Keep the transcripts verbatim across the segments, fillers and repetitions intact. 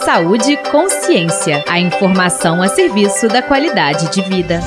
Saúde e Consciência, a informação a serviço da qualidade de vida.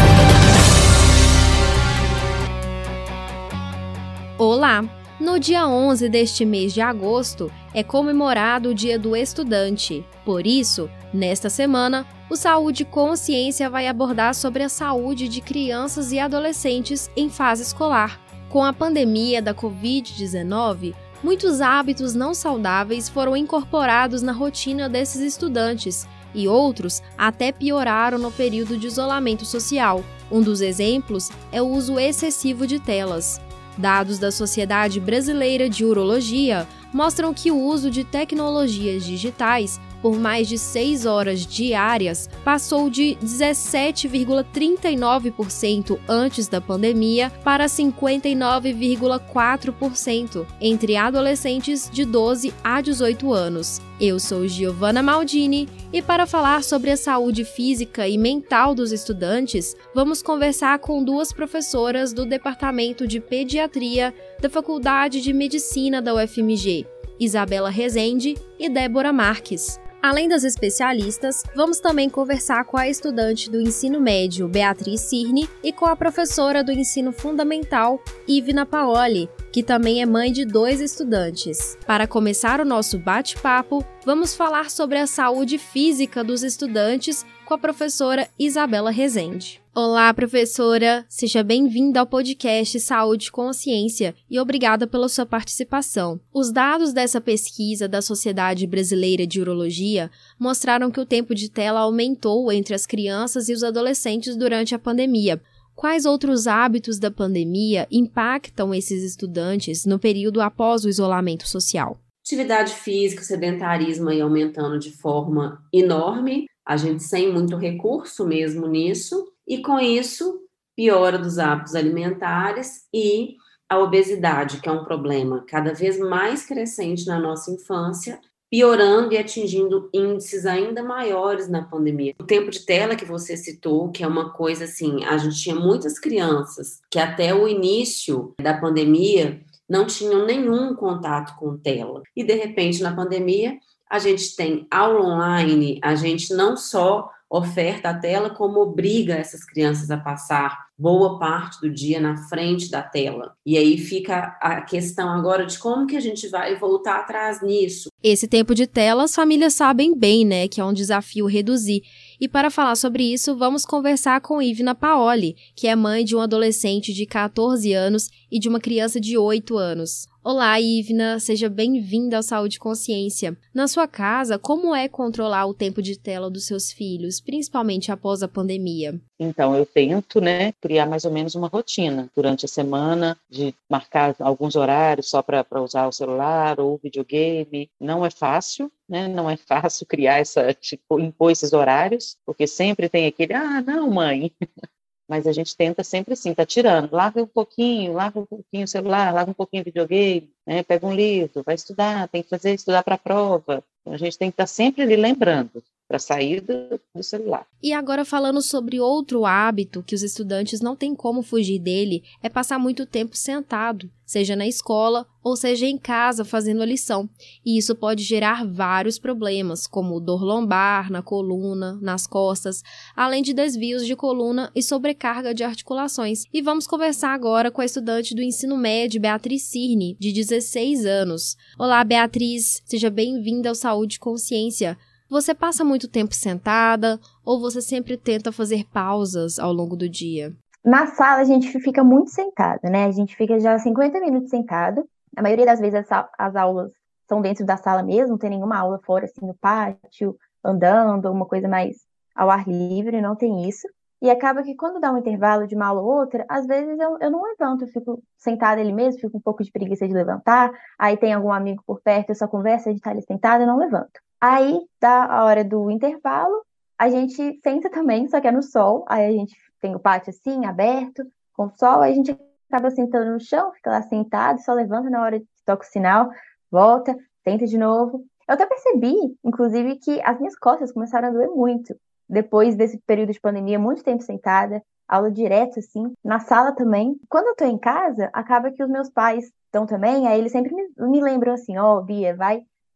Olá! No dia onze deste mês de agosto é comemorado o Dia do Estudante. Por isso, nesta semana, o Saúde e Consciência vai abordar sobre a saúde de crianças e adolescentes em fase escolar. Com a pandemia da covid dezenove, muitos hábitos não saudáveis foram incorporados na rotina desses estudantes e outros até pioraram no período de isolamento social. Um dos exemplos é o uso excessivo de telas. Dados da Sociedade Brasileira de Urologia mostram que o uso de tecnologias digitais por mais de seis horas diárias passou de dezessete vírgula trinta e nove por cento antes da pandemia para cinquenta e nove vírgula quatro por cento entre adolescentes de doze a dezoito anos. Eu sou Giovana Maldini e para falar sobre a saúde física e mental dos estudantes, vamos conversar com duas professoras do Departamento de Pediatria da Faculdade de Medicina da U F M G, Isabela Rezende e Débora Marques. Além das especialistas, vamos também conversar com a estudante do ensino médio, Beatriz Cirne, e com a professora do ensino fundamental, Ivna Paoli, que também é mãe de dois estudantes. Para começar o nosso bate-papo, vamos falar sobre a saúde física dos estudantes com a professora Isabela Rezende. Olá, professora! Seja bem-vinda ao podcast Saúde e Consciência e obrigada pela sua participação. Os dados dessa pesquisa da Sociedade Brasileira de Urologia mostraram que o tempo de tela aumentou entre as crianças e os adolescentes durante a pandemia. Quais outros hábitos da pandemia impactam esses estudantes no período após o isolamento social? Atividade física, sedentarismo aí aumentando de forma enorme, a gente sem muito recurso mesmo nisso, e com isso, piora dos hábitos alimentares e a obesidade, que é um problema cada vez mais crescente na nossa infância, piorando e atingindo índices ainda maiores na pandemia. O tempo de tela que você citou, que é uma coisa assim, a gente tinha muitas crianças que até o início da pandemia não tinham nenhum contato com tela. E, de repente, na pandemia, a gente tem aula online, a gente não só oferta a tela, como obriga essas crianças a passar boa parte do dia na frente da tela. E aí fica a questão agora de como que a gente vai voltar atrás nisso. Esse tempo de tela as famílias sabem bem, né, que é um desafio reduzir. E para falar sobre isso, vamos conversar com Ivna Paoli, que é mãe de um adolescente de catorze anos e de uma criança de oito anos. Olá, Ivna, seja bem-vinda ao Saúde e Consciência. Na sua casa, como é controlar o tempo de tela dos seus filhos, principalmente após a pandemia? Então, eu tento, né, criar mais ou menos uma rotina durante a semana, de marcar alguns horários só para usar o celular ou o videogame. Não é fácil, né, não é fácil criar essa, tipo, impor esses horários, porque sempre tem aquele, ah, não, mãe... Mas a gente tenta sempre assim, tá tirando, larga um pouquinho, larga um pouquinho o celular, larga um pouquinho o videogame, né? Pega um livro, vai estudar, tem que fazer, estudar para a prova. Então, a gente tem que estar sempre ali lembrando para sair do, do celular. E agora falando sobre outro hábito que os estudantes não têm como fugir dele, é passar muito tempo sentado, seja na escola ou seja em casa fazendo a lição. E isso pode gerar vários problemas, como dor lombar, na coluna, nas costas, além de desvios de coluna e sobrecarga de articulações. E vamos conversar agora com a estudante do ensino médio, Beatriz Cirne, de dezesseis anos. Olá, Beatriz, seja bem-vinda ao Saúde e Consciência. Você passa muito tempo sentada ou você sempre tenta fazer pausas ao longo do dia? Na sala a gente fica muito sentado, né? A gente fica já cinquenta minutos sentado. A maioria das vezes as, as aulas são dentro da sala mesmo, não tem nenhuma aula fora, assim, no pátio, andando, alguma coisa mais ao ar livre, não tem isso. E acaba que quando dá um intervalo de uma aula ou outra, às vezes eu, eu não levanto, eu fico sentada ali mesmo, fico um pouco de preguiça de levantar, aí tem algum amigo por perto, eu só converso, a gente tá ali sentada, eu não levanto. Aí, dá a hora do intervalo, a gente senta também, só que é no sol, aí a gente tem o pátio assim, aberto, com sol, aí a gente acaba sentando no chão, fica lá sentado, só levanta na hora que toca o sinal, volta, senta de novo. Eu até percebi, inclusive, que as minhas costas começaram a doer muito, depois desse período de pandemia, muito tempo sentada, aula direto, assim, na sala também. Quando eu tô em casa, acaba que os meus pais estão também, aí eles sempre me, me lembram assim, ó, oh, Bia, vai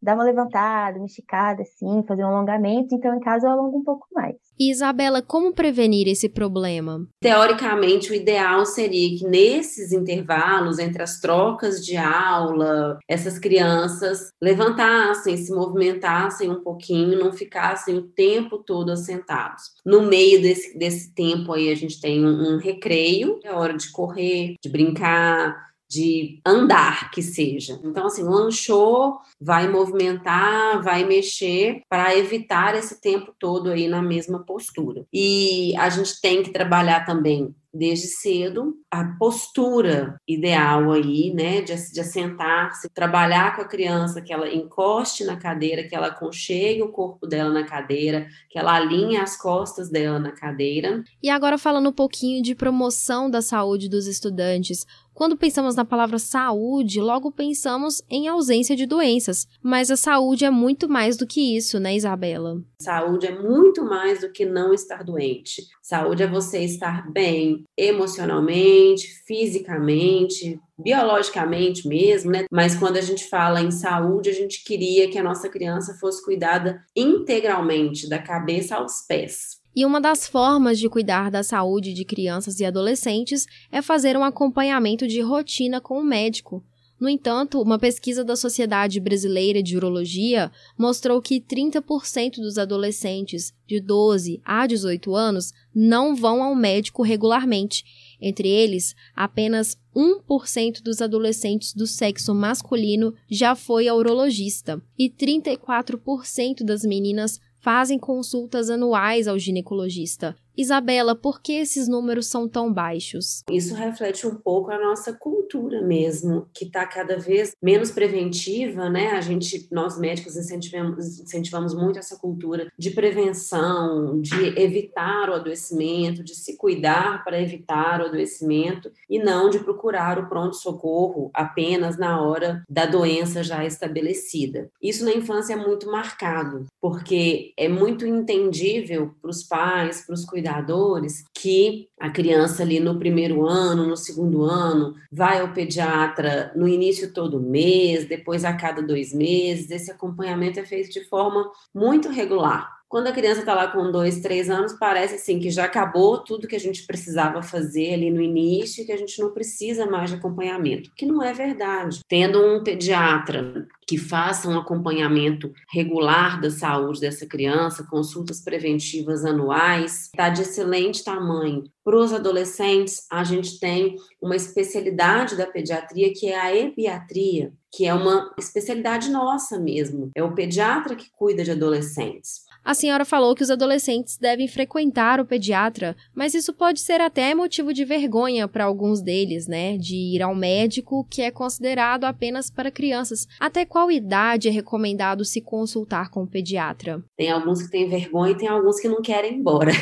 dar uma levantada, uma esticada, assim, fazer um alongamento. Então, em casa, eu alongo um pouco mais. E, Isabela, como prevenir esse problema? Teoricamente, o ideal seria que nesses intervalos, entre as trocas de aula, essas crianças levantassem, se movimentassem um pouquinho, não ficassem o tempo todo assentados. No meio desse, desse tempo aí, a gente tem um, um recreio, é hora de correr, de brincar, de andar, que seja. Então, assim, lanchou, vai movimentar, vai mexer para evitar esse tempo todo aí na mesma postura. E a gente tem que trabalhar também desde cedo a postura ideal aí, né, de, de assentar-se, trabalhar com a criança, que ela encoste na cadeira, que ela aconchegue o corpo dela na cadeira, que ela alinhe as costas dela na cadeira. E agora falando um pouquinho de promoção da saúde dos estudantes. Quando pensamos na palavra saúde, logo pensamos em ausência de doenças. Mas a saúde é muito mais do que isso, né, Isabela? Saúde é muito mais do que não estar doente. Saúde é você estar bem emocionalmente, fisicamente, biologicamente mesmo, né? Mas quando a gente fala em saúde, a gente queria que a nossa criança fosse cuidada integralmente, da cabeça aos pés. E uma das formas de cuidar da saúde de crianças e adolescentes é fazer um acompanhamento de rotina com o médico. No entanto, uma pesquisa da Sociedade Brasileira de Urologia mostrou que trinta por cento dos adolescentes de doze a dezoito anos não vão ao médico regularmente. Entre eles, apenas um por cento dos adolescentes do sexo masculino já foi ao urologista e trinta e quatro por cento das meninas fazem consultas anuais ao ginecologista. Isabela, por que esses números são tão baixos? Isso reflete um pouco a nossa cultura mesmo, que está cada vez menos preventiva, né? A gente, nós médicos incentivamos, incentivamos muito essa cultura de prevenção, de evitar o adoecimento, de se cuidar para evitar o adoecimento e não de procurar o pronto-socorro apenas na hora da doença já estabelecida. Isso na infância é muito marcado, porque é muito entendível para os pais, para os cuidadores, cuidadores, que a criança ali no primeiro ano, no segundo ano, vai ao pediatra no início todo mês, depois a cada dois meses. Esse acompanhamento é feito de forma muito regular. Quando a criança está lá com dois, três anos, parece assim que já acabou tudo que a gente precisava fazer ali no início e que a gente não precisa mais de acompanhamento, que não é verdade. Tendo um pediatra que faça um acompanhamento regular da saúde dessa criança, consultas preventivas anuais, está de excelente tamanho. Para os adolescentes, a gente tem uma especialidade da pediatria que é a epiatria, que é uma especialidade nossa mesmo. É o pediatra que cuida de adolescentes. A senhora falou que os adolescentes devem frequentar o pediatra, mas isso pode ser até motivo de vergonha para alguns deles, né? De ir ao médico, que é considerado apenas para crianças. Até qual idade é recomendado se consultar com o pediatra? Tem alguns que têm vergonha e tem alguns que não querem ir embora.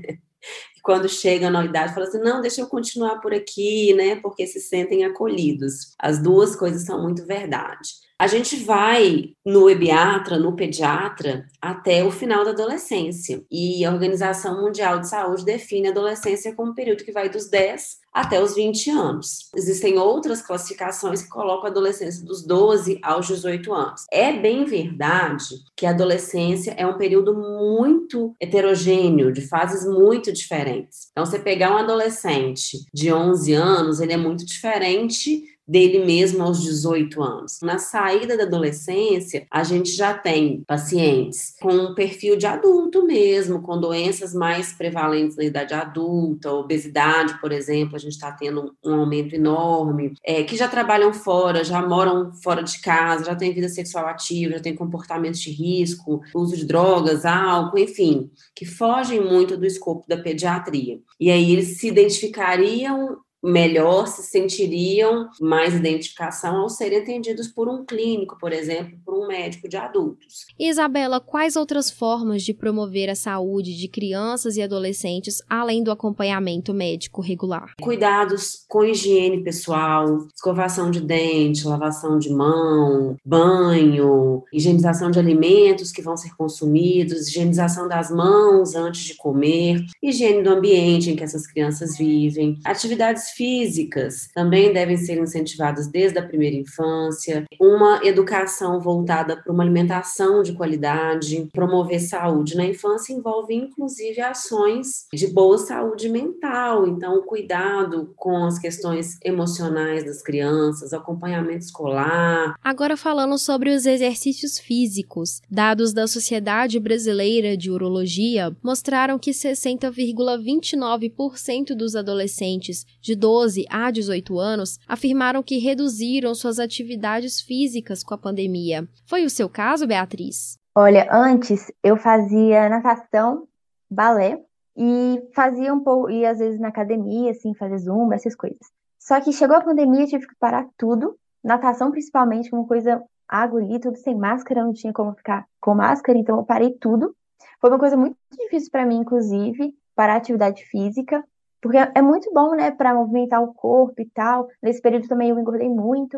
Quando chegam na idade, falam assim, não, deixa eu continuar por aqui, né? Porque se sentem acolhidos. As duas coisas são muito verdade. A gente vai no ebiatra, no pediatra, até o final da adolescência. E a Organização Mundial de Saúde define a adolescência como um período que vai dos dez até os vinte anos. Existem outras classificações que colocam a adolescência dos doze aos dezoito anos. É bem verdade que a adolescência é um período muito heterogêneo, de fases muito diferentes. Então, você pegar um adolescente de onze anos, ele é muito diferente dele mesmo aos dezoito anos. Na saída da adolescência, a gente já tem pacientes com um perfil de adulto mesmo, com doenças mais prevalentes na idade adulta, obesidade, por exemplo, a gente está tendo um aumento enorme, é, que já trabalham fora, já moram fora de casa, já têm vida sexual ativa, já têm comportamentos de risco, uso de drogas, álcool, enfim, que fogem muito do escopo da pediatria. E aí eles se identificariam melhor, se sentiriam mais identificação ao serem atendidos por um clínico, por exemplo, por um médico de adultos. Isabela, quais outras formas de promover a saúde de crianças e adolescentes, além do acompanhamento médico regular? Cuidados com higiene pessoal, escovação de dente, lavação de mão, banho, higienização de alimentos que vão ser consumidos, higienização das mãos antes de comer, higiene do ambiente em que essas crianças vivem, atividades físicas também devem ser incentivadas desde a primeira infância, uma educação voltada para uma alimentação de qualidade, promover saúde na infância envolve inclusive ações de boa saúde mental, então cuidado com as questões emocionais das crianças, acompanhamento escolar. Agora falando sobre os exercícios físicos, dados da Sociedade Brasileira de Urologia mostraram que sessenta vírgula vinte e nove por cento dos adolescentes de doze a dezoito anos afirmaram que reduziram suas atividades físicas com a pandemia. Foi o seu caso, Beatriz? Olha, antes eu fazia natação, balé e fazia um pouco, e às vezes na academia, assim, fazer zumba, essas coisas. Só que chegou a pandemia, eu tive que parar tudo, natação principalmente, uma coisa, água ali, tudo sem máscara, não tinha como ficar com máscara, então eu parei tudo. Foi uma coisa muito difícil para mim, inclusive, parar a atividade física, porque é muito bom, né, para movimentar o corpo e tal. Nesse período também eu engordei muito,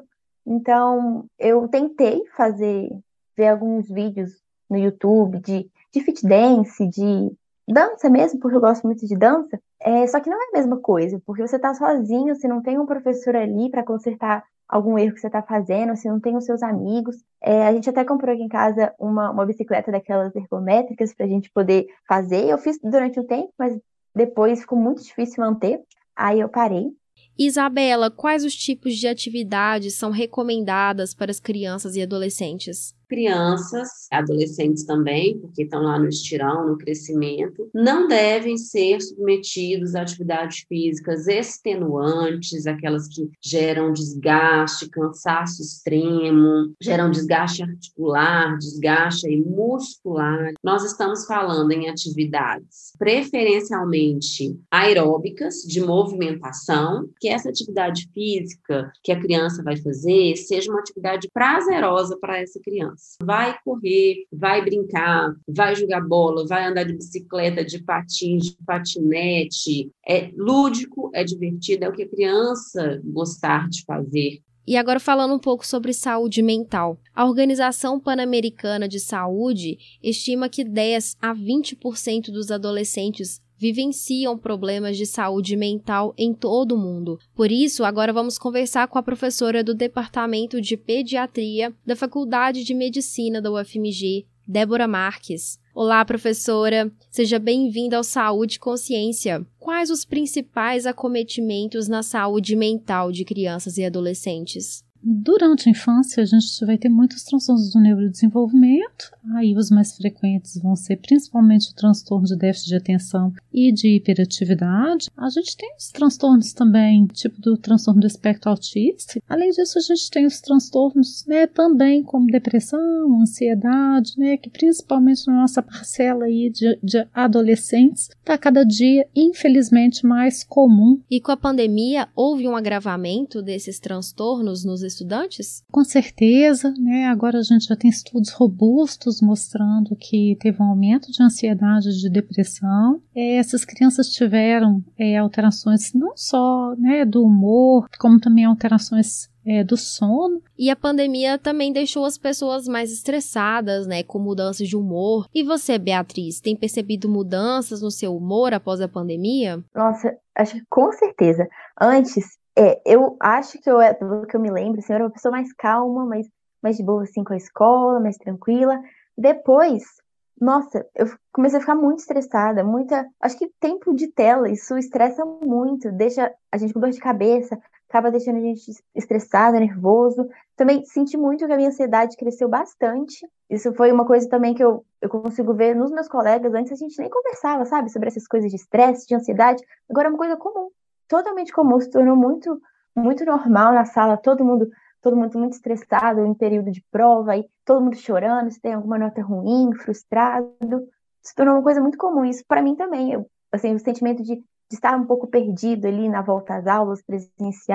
então eu tentei fazer, ver alguns vídeos no YouTube de, de fit dance, de dança mesmo, porque eu gosto muito de dança, é, só que não é a mesma coisa, porque você tá sozinho, você não tem um professor ali para consertar algum erro que você tá fazendo, você não tem os seus amigos. É, a gente até comprou aqui em casa uma, uma bicicleta daquelas ergométricas pra gente poder fazer. Eu fiz durante um tempo, mas depois ficou muito difícil manter, aí eu parei. Isabela, quais os tipos de atividades são recomendadas para as crianças e adolescentes? Crianças, adolescentes também, porque estão lá no estirão, no crescimento, não devem ser submetidos a atividades físicas extenuantes, aquelas que geram desgaste, cansaço extremo, geram desgaste articular, desgaste aí muscular. Nós estamos falando em atividades preferencialmente aeróbicas, de movimentação, que essa atividade física que a criança vai fazer seja uma atividade prazerosa para essa criança. Vai correr, vai brincar, vai jogar bola, vai andar de bicicleta, de patins, de patinete. É lúdico, é divertido, é o que a criança gostar de fazer. E agora falando um pouco sobre saúde mental. A Organização Pan-Americana de Saúde estima que dez a vinte por cento dos adolescentes vivenciam problemas de saúde mental em todo o mundo. Por isso, agora vamos conversar com a professora do Departamento de Pediatria da Faculdade de Medicina da U F M G, Débora Marques. Olá, professora. Seja bem-vinda ao Saúde e Consciência. Quais os principais acometimentos na saúde mental de crianças e adolescentes? Durante a infância, a gente vai ter muitos transtornos do neurodesenvolvimento. Aí os mais frequentes vão ser principalmente o transtorno de déficit de atenção e de hiperatividade. A gente tem os transtornos também, tipo do transtorno do espectro autista. Além disso, a gente tem os transtornos, né, também como depressão, ansiedade, né, que principalmente na nossa parcela aí de, de adolescentes está cada dia, infelizmente, mais comum. E com a pandemia, houve um agravamento desses transtornos nos estudantes? Com certeza, né? Agora a gente já tem estudos robustos mostrando que teve um aumento de ansiedade e de depressão. É, essas crianças tiveram é, alterações não só, né, do humor, como também alterações é, do sono. E a pandemia também deixou as pessoas mais estressadas, né, com mudanças de humor. E você, Beatriz, tem percebido mudanças no seu humor após a pandemia? Nossa, acho que com certeza. Antes, É, eu acho que eu, pelo que eu me lembro, assim, eu era uma pessoa mais calma, mais, mais de boa, assim, com a escola, mais tranquila. Depois, nossa, eu comecei a ficar muito estressada, muita, acho que tempo de tela, isso estressa muito, deixa a gente com dor de cabeça, acaba deixando a gente estressada, nervoso. Também senti muito que a minha ansiedade cresceu bastante. Isso foi uma coisa também que eu, eu consigo ver nos meus colegas. Antes a gente nem conversava, sabe, sobre essas coisas de estresse, de ansiedade. Agora é uma coisa comum. Totalmente comum, se tornou muito, muito normal na sala, todo mundo, todo mundo muito estressado em período de prova, aí todo mundo chorando, se tem alguma nota ruim, frustrado, se tornou uma coisa muito comum. Isso para mim também, eu, assim, o sentimento de, de estar um pouco perdido ali na volta às aulas, presencial,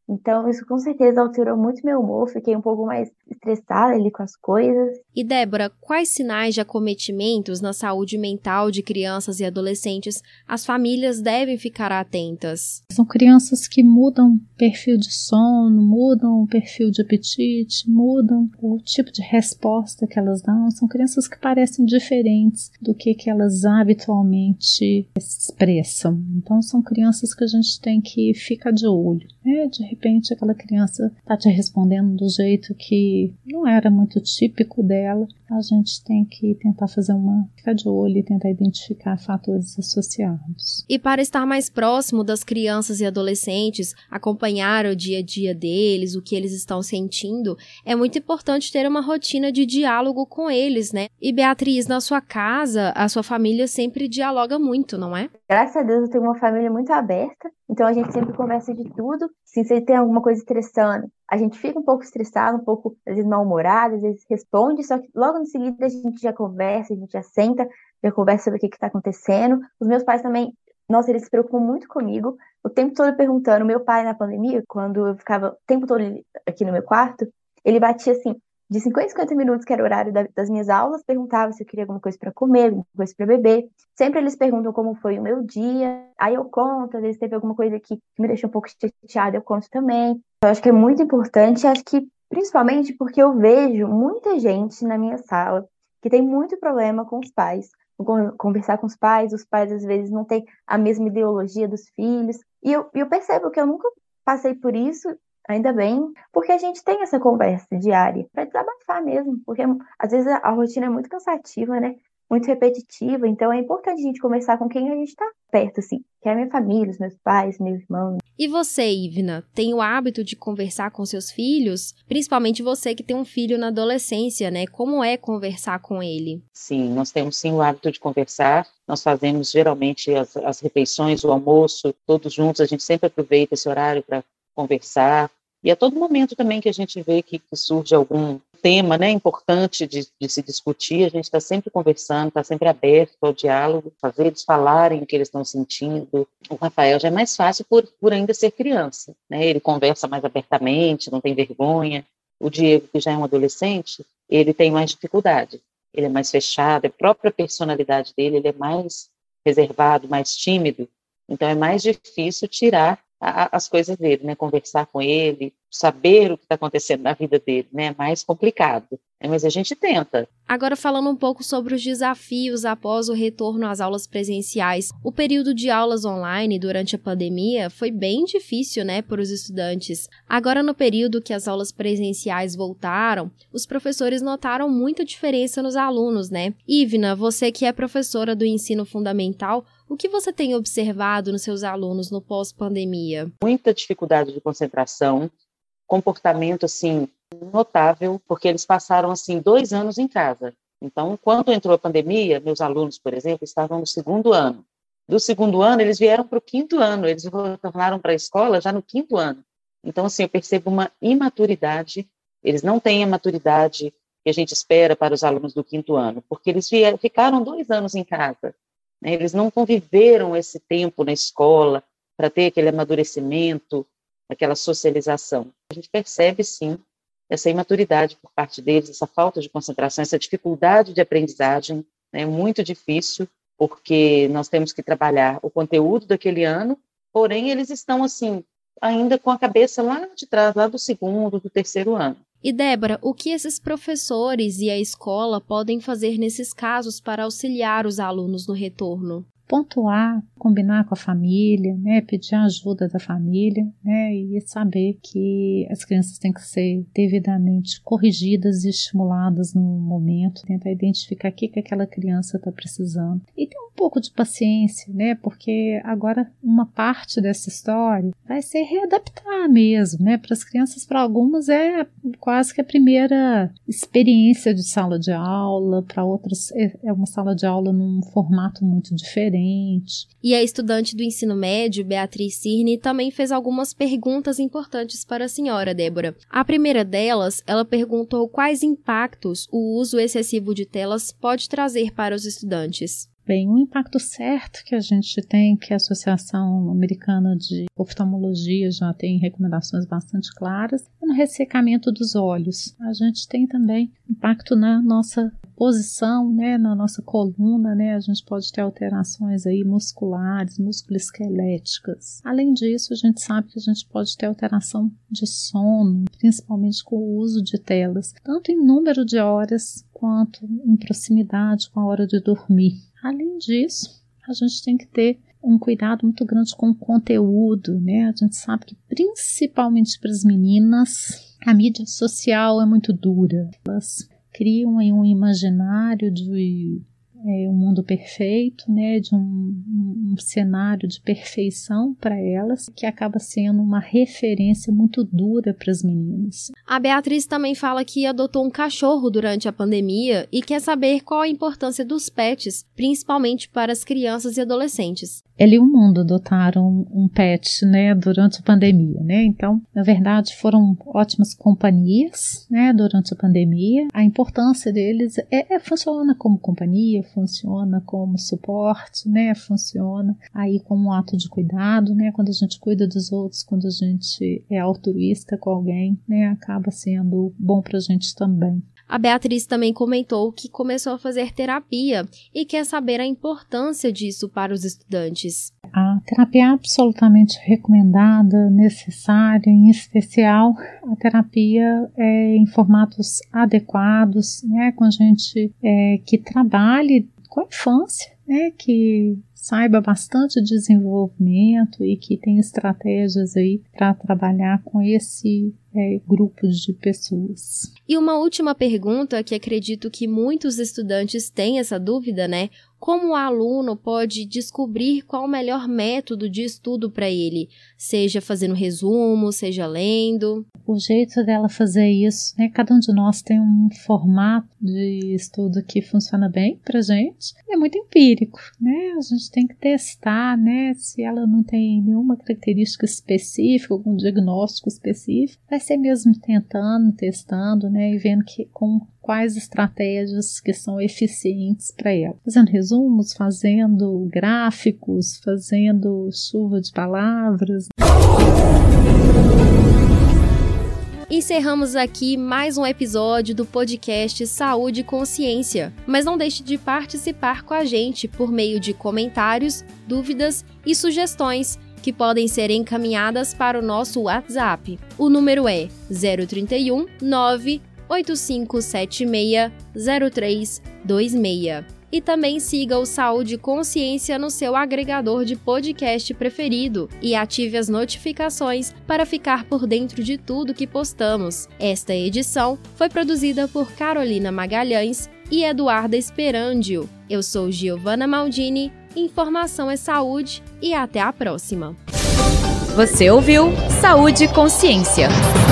Então, isso com certeza alterou muito meu humor, fiquei um pouco mais estressada ali com as coisas. E Débora, quais sinais de acometimentos na saúde mental de crianças e adolescentes as famílias devem ficar atentas? São crianças que mudam o perfil de sono, mudam o perfil de apetite, mudam o tipo de resposta que elas dão. São crianças que parecem diferentes do que, que elas habitualmente expressam. Então, são crianças que a gente tem que ficar de olho, né? De repente, aquela criança está te respondendo do jeito que não era muito típico dela. A gente tem que tentar fazer uma ficar de olho e tentar identificar fatores associados. E para estar mais próximo das crianças e adolescentes, acompanhar o dia a dia deles, o que eles estão sentindo, é muito importante ter uma rotina de diálogo com eles, né? E Beatriz, na sua casa, a sua família sempre dialoga muito, não é? Graças a Deus eu tenho uma família muito aberta, então a gente sempre conversa de tudo. Se você tem alguma coisa estressando, a gente fica um pouco estressado, um pouco, às vezes, mal-humorado, às vezes responde, só que logo em seguida a gente já conversa, a gente já senta, já conversa sobre o que está acontecendo. Os meus pais também, nossa, eles se preocupam muito comigo, o tempo todo perguntando. Meu pai, na pandemia, quando eu ficava o tempo todo aqui no meu quarto, ele batia assim, de cinquenta em cinquenta minutos, que era o horário da, das minhas aulas, perguntava se eu queria alguma coisa para comer, alguma coisa para beber. Sempre eles perguntam como foi o meu dia, aí eu conto, às vezes teve alguma coisa que me deixou um pouco chateada, eu conto também. Eu acho que é muito importante, acho que principalmente porque eu vejo muita gente na minha sala que tem muito problema com os pais, conversar com os pais, os pais às vezes não têm a mesma ideologia dos filhos, e eu, eu percebo que eu nunca passei por isso. Ainda bem, porque a gente tem essa conversa diária para desabafar mesmo, porque às vezes a, a rotina é muito cansativa, né? Muito repetitiva, então é importante a gente conversar com quem a gente está perto, assim, que é a minha família, os meus pais, meu irmão. E você, Ivna, tem o hábito de conversar com seus filhos? Principalmente você que tem um filho na adolescência, né? Como é conversar com ele? Sim, nós temos sim o hábito de conversar. Nós fazemos geralmente as, as refeições, o almoço, todos juntos. A gente sempre aproveita esse horário para conversar. E a todo momento também que a gente vê que, que surge algum tema, né, importante de, de se discutir, a gente está sempre conversando, está sempre aberto ao diálogo, fazer eles falarem o que eles estão sentindo. O Rafael já é mais fácil por, por ainda ser criança, né? Ele conversa mais abertamente, não tem vergonha. O Diego, que já é um adolescente, ele tem mais dificuldade, ele é mais fechado, a própria personalidade dele, ele é mais reservado, mais tímido, então é mais difícil tirar a, as coisas dele, né? Conversar com ele, saber o que está acontecendo na vida dele, né? É mais complicado, né? Mas a gente tenta. Agora, falando um pouco sobre os desafios após o retorno às aulas presenciais, o período de aulas online durante a pandemia foi bem difícil, né, para os estudantes. Agora, no período que as aulas presenciais voltaram, os professores notaram muita diferença nos alunos, né? Ivna, você que é professora do ensino fundamental, o que você tem observado nos seus alunos no pós-pandemia? Muita dificuldade de concentração, comportamento, assim, notável, porque eles passaram, assim, dois anos em casa. Então, quando entrou a pandemia, meus alunos, por exemplo, estavam no segundo ano. Do segundo ano, eles vieram para o quinto ano, eles retornaram para a escola já no quinto ano. Então, assim, eu percebo uma imaturidade, eles não têm a maturidade que a gente espera para os alunos do quinto ano, porque eles vieram, ficaram dois anos em casa. Eles não conviveram esse tempo na escola para ter aquele amadurecimento, aquela socialização. A gente percebe, sim, essa imaturidade por parte deles, essa falta de concentração, essa dificuldade de aprendizagem, é né, muito difícil, porque nós temos que trabalhar o conteúdo daquele ano, porém eles estão, assim, ainda com a cabeça lá de trás, lá do segundo, do terceiro ano. E, Débora, o que esses professores e a escola podem fazer nesses casos para auxiliar os alunos no retorno? Pontuar, combinar com a família, né, pedir a ajuda da família, né, e saber que as crianças têm que ser devidamente corrigidas e estimuladas no momento, tentar identificar o que, que aquela criança está precisando. E ter um pouco de paciência, né, porque agora uma parte dessa história vai ser readaptar mesmo, né, para as crianças, para algumas é quase que a primeira experiência de sala de aula, para outras é uma sala de aula num formato muito diferente. E a estudante do ensino médio, Beatriz Cirne, também fez algumas perguntas importantes para a senhora, Débora. A primeira delas, ela perguntou quais impactos o uso excessivo de telas pode trazer para os estudantes. Bem, um impacto certo que a gente tem, que a Associação Americana de Oftalmologia já tem recomendações bastante claras, é no ressecamento dos olhos. A gente tem também impacto na nossa posição, né, na nossa coluna, né, a gente pode ter alterações aí musculares, musculoesqueléticas. Além disso, a gente sabe que a gente pode ter alteração de sono, principalmente com o uso de telas, tanto em número de horas quanto em proximidade com a hora de dormir. Além disso, a gente tem que ter um cuidado muito grande com o conteúdo, né? A gente sabe que principalmente para as meninas, a mídia social é muito dura. Elas criam aí um imaginário de é, um mundo perfeito, né, de um, um, um cenário de perfeição para elas, que acaba sendo uma referência muito dura para as meninas. A Beatriz também fala que adotou um cachorro durante a pandemia e quer saber qual a importância dos pets, principalmente para as crianças e adolescentes. Ela e o mundo adotaram um pet, né, durante a pandemia, né? Então, na verdade, foram ótimas companhias, né, durante a pandemia. A importância deles é, é funciona como companhia, funciona como suporte, né? Funciona aí como um ato de cuidado, né? Quando a gente cuida dos outros, quando a gente é altruísta com alguém, né? Acaba sendo bom pra gente também. A Beatriz também comentou que começou a fazer terapia e quer saber a importância disso para os estudantes. A terapia é absolutamente recomendada, necessária, em especial a terapia é, em formatos adequados, né, com gente é, que trabalhe com a infância, né, que saiba bastante desenvolvimento e que tem estratégias aí para trabalhar com esse é, grupo de pessoas. E uma última pergunta que acredito que muitos estudantes têm essa dúvida, né? Como o aluno pode descobrir qual o melhor método de estudo para ele? Seja fazendo resumo, seja lendo. O jeito dela fazer isso, né? Cada um de nós tem um formato de estudo que funciona bem pra gente. É muito empírico, né? A gente tem que testar, né? Se ela não tem nenhuma característica específica, algum diagnóstico específico, vai ser mesmo tentando, testando, né? E vendo que, com quais estratégias que são eficientes para ela. Fazendo resumos, fazendo gráficos, fazendo chuva de palavras. Encerramos aqui mais um episódio do podcast Saúde e Consciência, mas não deixe de participar com a gente por meio de comentários, dúvidas e sugestões que podem ser encaminhadas para o nosso WhatsApp. O número é zero trinta e um, nove oito cinco sete seis zero três dois seis. E também siga o Saúde e Consciência no seu agregador de podcast preferido e ative as notificações para ficar por dentro de tudo que postamos. Esta edição foi produzida por Carolina Magalhães e Eduarda Esperandio. Eu sou Giovana Maldini, informação é saúde e até a próxima. Você ouviu Saúde e Consciência,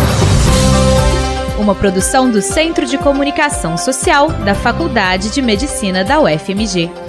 uma produção do Centro de Comunicação Social da Faculdade de Medicina da U F M G.